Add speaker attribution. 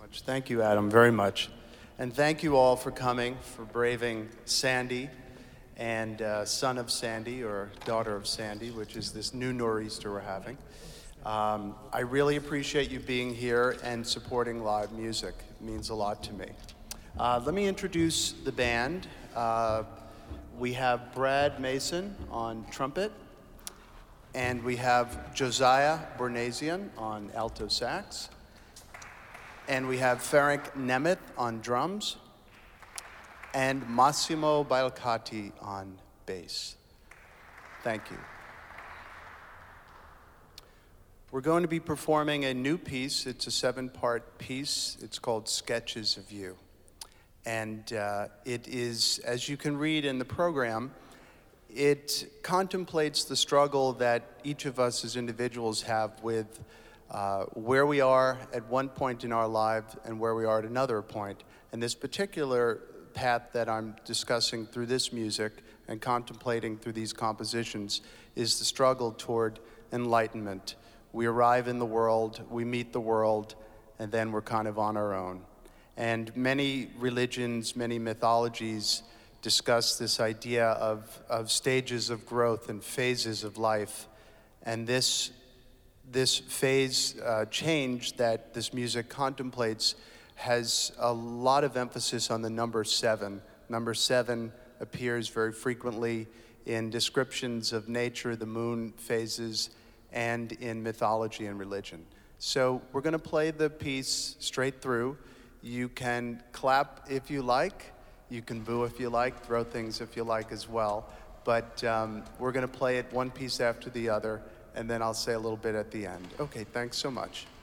Speaker 1: much. Thank you, Adam, very much. And thank you all for coming, for braving Sandy and son of Sandy, or daughter of Sandy, which is this new nor'easter we're having. I really appreciate you being here and supporting live music. It means a lot to me. Let me introduce the band. We have Brad Mason on trumpet, and we have Josiah Bornasian on alto sax, and we have Ferenc Nemeth on drums, and Massimo Bailcati on bass. Thank you. We're going to be performing a new piece. It's a 7-part piece. It's called Sketches of You. And it is, as you can read in the program, it contemplates the struggle that each of us as individuals have with where we are at one point in our lives and where we are at another point. And this particular path that I'm discussing through this music and contemplating through these compositions is the struggle toward enlightenment. We arrive in the world, we meet the world, and then we're kind of on our own. And many religions, many mythologies discuss this idea of stages of growth and phases of life. And this phase change that this music contemplates has a lot of emphasis on the number 7. Number 7 appears very frequently in descriptions of nature, the moon phases, and in mythology and religion. So we're going to play the piece straight through. You can clap if you like, you can boo if you like, throw things if you like as well. But we're going to play it one piece after the other, and then I'll say a little bit at the end. Okay, thanks so much.